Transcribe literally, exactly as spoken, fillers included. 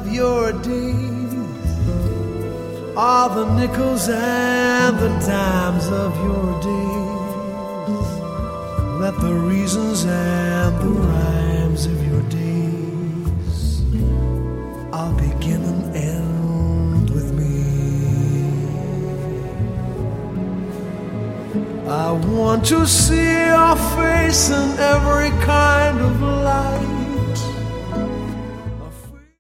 of your days are the nickels and the dimes of your days. Let the reasons and the rhymes of your days all begin and end with me. I want to see your face in every kind of light.